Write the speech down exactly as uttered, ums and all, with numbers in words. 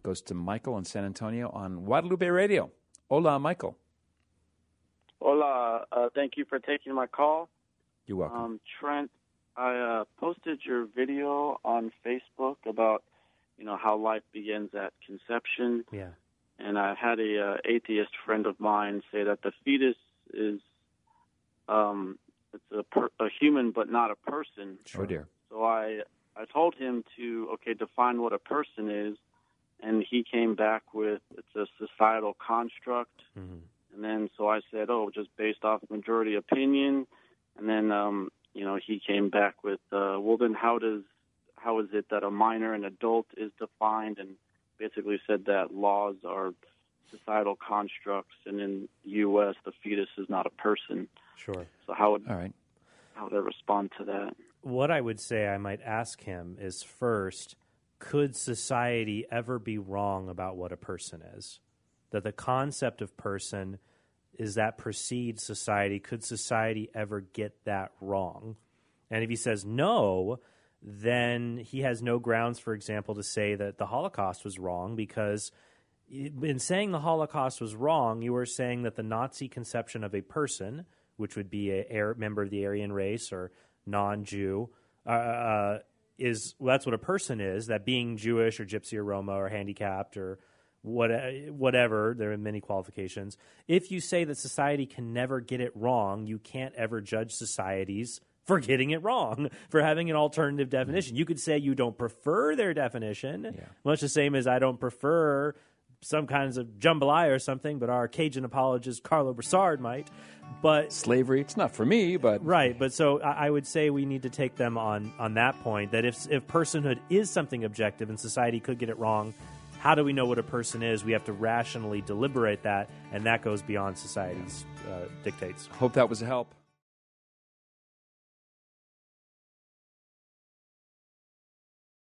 goes to Michael in San Antonio on Guadalupe Radio. Hola, Michael. Hola. Uh, thank you for taking my call. You're welcome. Um, Trent, I uh, posted your video on Facebook about, you know, how life begins at conception. Yeah. And I had a uh, atheist friend of mine say that the fetus is um, it's a, per- a human but not a person. Oh, dear. So I I told him to, okay, define what a person is, and he came back with it's a societal construct. Mm-hmm. And then so I said, oh, just based off majority opinion. And then, um, you know, he came back with, uh, well, then how does how is it that a minor and adult is defined? And basically said that laws are societal constructs, and in the U S the fetus is not a person. Sure. So how would All right. how would I respond to that? What I would say I might ask him is, first, could society ever be wrong about what a person is? That the concept of person is that precedes society. Could society ever get that wrong? And if he says no, then he has no grounds, for example, to say that the Holocaust was wrong, because in saying the Holocaust was wrong, you were saying that the Nazi conception of a person, which would be a member of the Aryan race or non-Jew, uh, uh, is well, that's what a person is, that being Jewish or Gypsy or Roma or handicapped or what, whatever, there are many qualifications. If you say that society can never get it wrong, you can't ever judge societies for getting it wrong, for having an alternative definition. You could say you don't prefer their definition, Yeah. much the same as I don't prefer some kinds of jambalaya or something, but our Cajun apologist Carlo Broussard might. But slavery, it's not for me, but... Right, but so I I would say we need to take them on, on that point, that if if personhood is something objective and society could get it wrong, how do we know what a person is? We have to rationally deliberate that, and that goes beyond society's uh, dictates. Hope that was a help.